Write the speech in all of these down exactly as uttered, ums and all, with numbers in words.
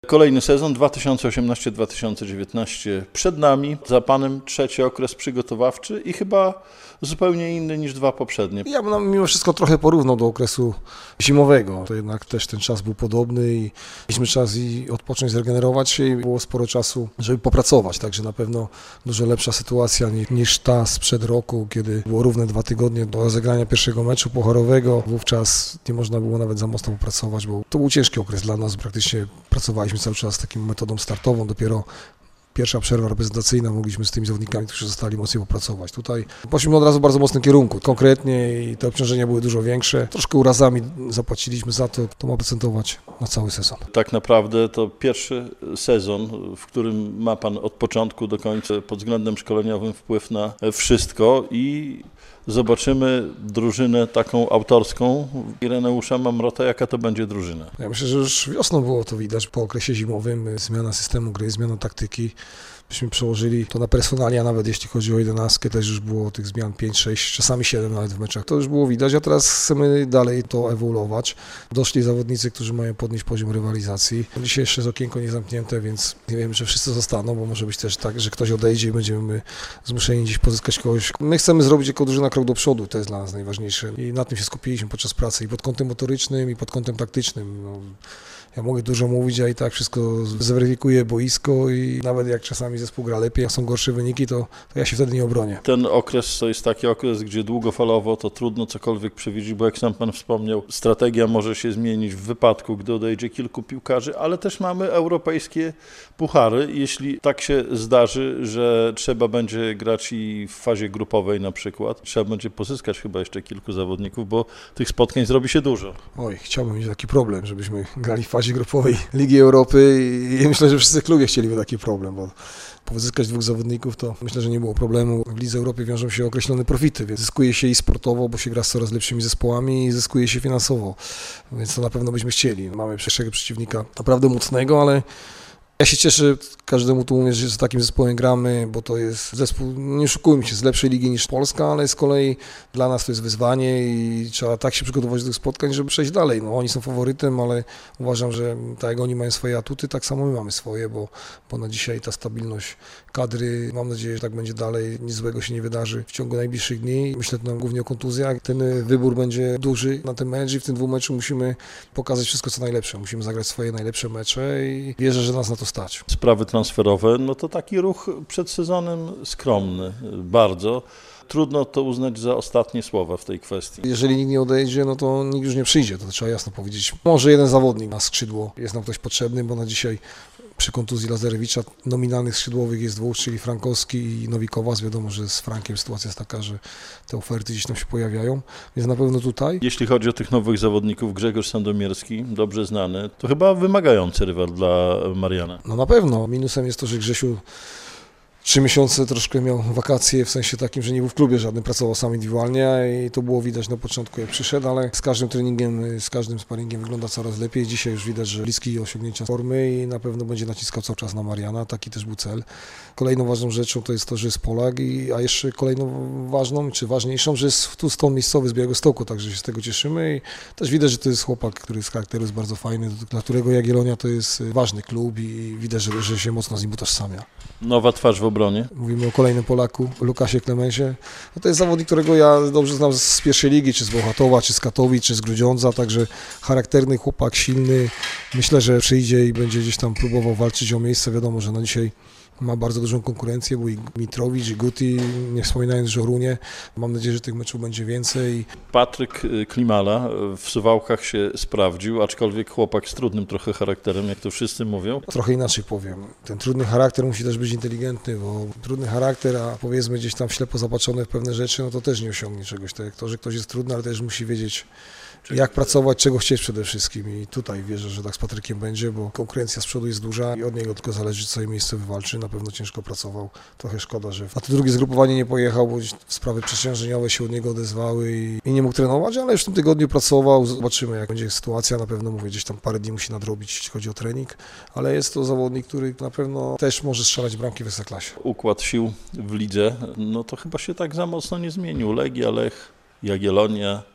Kolejny sezon dwa tysiące osiemnasty dwa tysiące dziewiętnaście przed nami, za panem trzeci okres przygotowawczy i chyba zupełnie inny niż dwa poprzednie. Ja bym mimo wszystko trochę porównał do okresu zimowego. To jednak też ten czas był podobny i mieliśmy czas i odpocząć, zregenerować się i było sporo czasu, żeby popracować. Także na pewno dużo lepsza sytuacja niż ta sprzed roku, kiedy było równe dwa tygodnie do rozegrania pierwszego meczu pucharowego. Wówczas nie można było nawet za mocno popracować, bo to był ciężki okres dla nas. Praktycznie pracowaliśmy cały czas taką metodą startową. Dopiero pierwsza przerwa reprezentacyjna mogliśmy z tymi zawodnikami, którzy zostali mocniej popracować. Tutaj poszliśmy od razu w bardzo mocnym kierunku, konkretnie i te obciążenia były dużo większe. Troszkę urazami zapłaciliśmy za to, to ma procentować na cały sezon. Tak naprawdę to pierwszy sezon, w którym ma pan od początku do końca pod względem szkoleniowym wpływ na wszystko i zobaczymy drużynę taką autorską Ireneusza Mamrota. Jaka to będzie drużyna? Ja myślę, że już wiosną było to widać po okresie zimowym. Zmiana systemu gry, zmiana taktyki. Myśmy przełożyli to na personalia, nawet jeśli chodzi o jedenastkę, też już było tych zmian pięć, sześć, czasami siedem nawet w meczach. To już było widać, a teraz chcemy dalej to ewoluować. Doszli zawodnicy, którzy mają podnieść poziom rywalizacji. Dzisiaj jeszcze jest okienko niezamknięte, więc nie wiem, czy wszyscy zostaną, bo może być też tak, że ktoś odejdzie i będziemy zmuszeni dziś pozyskać kogoś. My chcemy zrobić jako drużyna krok do przodu, to jest dla nas najważniejsze i na tym się skupiliśmy podczas pracy i pod kątem motorycznym, i pod kątem taktycznym. No, ja mogę dużo mówić, a i tak wszystko zweryfikuję boisko i nawet jak czasami zespół gra lepiej, a są gorsze wyniki, to, to ja się wtedy nie obronię. Ten okres to jest taki okres, gdzie długofalowo to trudno cokolwiek przewidzieć, bo jak sam pan wspomniał, strategia może się zmienić w wypadku, gdy odejdzie kilku piłkarzy, ale też mamy europejskie puchary. Jeśli tak się zdarzy, że trzeba będzie grać i w fazie grupowej na przykład, trzeba będzie pozyskać chyba jeszcze kilku zawodników, bo tych spotkań zrobi się dużo. Oj, chciałbym mieć taki problem, żebyśmy grali w fazie grupowej Ligi Europy i myślę, że wszyscy klubie chcieliby taki problem, bo pozyskać dwóch zawodników to myślę, że nie było problemu. W Lidze Europy wiążą się określone profity, więc zyskuje się i sportowo, bo się gra z coraz lepszymi zespołami i zyskuje się finansowo, więc to na pewno byśmy chcieli. Mamy pierwszego przeciwnika naprawdę mocnego, ale ja się cieszę, każdemu tu mówię, że z takim zespołem gramy, bo to jest zespół, nie oszukujmy się, z lepszej ligi niż Polska, ale z kolei dla nas to jest wyzwanie i trzeba tak się przygotować do tych spotkań, żeby przejść dalej. No, oni są faworytem, ale uważam, że tak jak oni mają swoje atuty, tak samo my mamy swoje, bo, bo na dzisiaj ta stabilność kadry, mam nadzieję, że tak będzie dalej, nic złego się nie wydarzy w ciągu najbliższych dni. Myślę tam głównie o kontuzjach. Ten wybór będzie duży na ten mecz i w tym dwóch meczu musimy pokazać wszystko, co najlepsze. Musimy zagrać swoje najlepsze mecze i wierzę, że nas na to stać. Sprawy transferowe, no to taki ruch przed sezonem skromny, bardzo. Trudno to uznać za ostatnie słowa w tej kwestii. Jeżeli nikt nie odejdzie, no to nikt już nie przyjdzie, to trzeba jasno powiedzieć. Może jeden zawodnik na skrzydło jest nam ktoś potrzebny, bo na dzisiaj przy kontuzji Lazarewicza nominalnych skrzydłowych jest dwóch, czyli Frankowski i Nowikowas. Wiadomo, że z Frankiem sytuacja jest taka, że te oferty gdzieś tam się pojawiają, więc na pewno tutaj. Jeśli chodzi o tych nowych zawodników, Grzegorz Sandomierski, dobrze znany, to chyba wymagający rywal dla Mariana. No na pewno. Minusem jest to, że Grzesiu Trzy miesiące troszkę miał wakacje, w sensie takim, że nie był w klubie żadnym, pracował sam indywidualnie i to było widać na początku, jak przyszedł, ale z każdym treningiem, z każdym sparingiem wygląda coraz lepiej. Dzisiaj już widać, że bliski osiągnięcia formy i na pewno będzie naciskał cały czas na Mariana, taki też był cel. Kolejną ważną rzeczą to jest to, że jest Polak, i, a jeszcze kolejną ważną, czy ważniejszą, że jest tu stąd miejscowy z Białegostoku, także się z tego cieszymy i też widać, że to jest chłopak, który z charakteru jest bardzo fajny, dla którego Jagiellonia to jest ważny klub i widać, że, że się mocno z nim utożsamia. Nowa twarz w obronie. Mówimy o kolejnym Polaku, Lukasie Klemensie. No to jest zawodnik, którego ja dobrze znam z pierwszej ligi, czy z Bełchatowa, czy z Katowic, czy z Grudziądza, także charakterny chłopak, silny. Myślę, że przyjdzie i będzie gdzieś tam próbował walczyć o miejsce. Wiadomo, że na dzisiaj ma bardzo dużą konkurencję, bo i Mitrowicz, i Guti, nie wspominając o Runie. Mam nadzieję, że tych meczów będzie więcej. Patryk Klimala w Suwałkach się sprawdził, aczkolwiek chłopak z trudnym trochę charakterem, jak to wszyscy mówią. Trochę inaczej powiem. Ten trudny charakter musi też być inteligentny, bo trudny charakter, a powiedzmy gdzieś tam ślepo zapatrzony w pewne rzeczy, no to też nie osiągnie czegoś. Tak jak to, że ktoś jest trudny, ale też musi wiedzieć, jak pracować, czego chcieć przede wszystkim i tutaj wierzę, że tak z Patrykiem będzie, bo konkurencja z przodu jest duża i od niego tylko zależy, co miejsce wywalczy. Na pewno ciężko pracował. Trochę szkoda, że na to drugie zgrupowanie nie pojechał, bo sprawy przeciążeniowe się od niego odezwały i, i nie mógł trenować, ale już w tym tygodniu pracował. Zobaczymy, jak będzie sytuacja. Na pewno mówię, gdzieś tam parę dni musi nadrobić, jeśli chodzi o trening, ale jest to zawodnik, który na pewno też może strzelać bramki w Ekstraklasie. Układ sił w lidze, no to chyba się tak za mocno nie zmienił. Legia, Lech, Jagiellonia,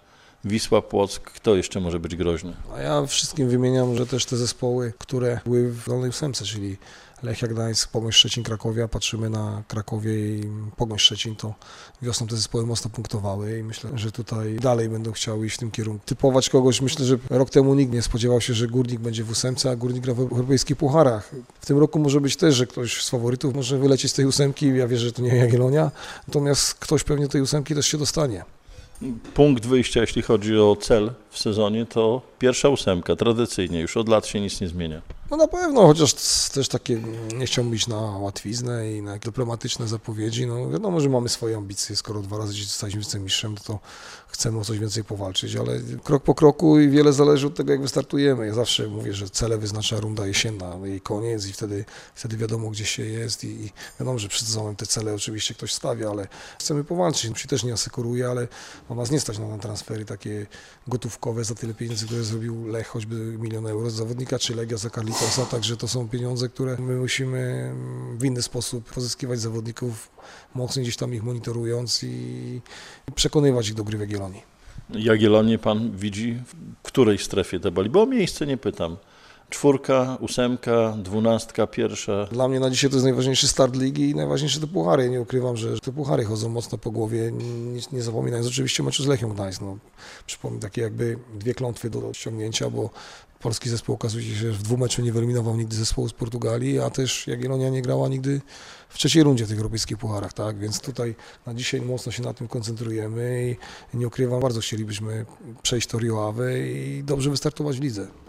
Wisła Płock, kto jeszcze może być groźny? A ja wszystkim wymieniam, że też te zespoły, które były w dolnej ósemce, czyli Lechia Gdańsk, Pogoń Szczecin, Krakowia, patrzymy na Krakowie i Pogoń Szczecin, to wiosną te zespoły mocno punktowały i myślę, że tutaj dalej będą chciały iść w tym kierunku. Typować kogoś, myślę, że rok temu nikt nie spodziewał się, że Górnik będzie w ósemce, a Górnik gra w europejskich pucharach. W tym roku może być też, że ktoś z faworytów może wylecieć z tej ósemki, ja wierzę, że to nie Jagiellonia, natomiast ktoś pewnie do tej ósemki też się dostanie. Punkt wyjścia, jeśli chodzi o cel w sezonie, to pierwsza ósemka, tradycyjnie, już od lat się nic nie zmienia. No na pewno, chociaż też takie, nie chciałbym iść na łatwiznę i na dyplomatyczne zapowiedzi, no wiadomo, że mamy swoje ambicje, skoro dwa razy zostaliśmy wicemistrzem, no to chcemy o coś więcej powalczyć, ale krok po kroku i wiele zależy od tego, jak wystartujemy. Ja zawsze mówię, że cele wyznacza runda jesienna, jej koniec i wtedy, wtedy wiadomo, gdzie się jest i, i wiadomo, że przed sezonem te cele oczywiście ktoś stawia, ale chcemy powalczyć, no się też nie asekuruje, ale no nas nie stać na transfery takie gotówkowe za tyle pieniędzy, które zrobił Lech, choćby milion euro z zawodnika, czy Legia za Carlitosa, także to są pieniądze, które my musimy w inny sposób pozyskiwać zawodników, mocno gdzieś tam ich monitorując i przekonywać ich do gry w Jagiellonii. Jagiellonię pan widzi w której strefie tabeli? Bo o miejsce nie pytam. Czwórka, ósemka, dwunastka, pierwsza. Dla mnie na dzisiaj to jest najważniejszy start ligi i najważniejsze te puchary. Nie ukrywam, że te puchary chodzą mocno po głowie, nie, nie zapominając oczywiście meczu z Lechią Gdańsk. No, przypomnę takie jakby dwie klątwy do ściągnięcia, bo polski zespół okazuje się, że w dwóch meczu nie wyeliminował nigdy zespołu z Portugalii, a też Jagiellonia nie grała nigdy w trzeciej rundzie w tych europejskich pucharach, tak? Więc tutaj na dzisiaj mocno się na tym koncentrujemy i nie ukrywam, bardzo chcielibyśmy przejść to Rio Ave i dobrze wystartować w lidze.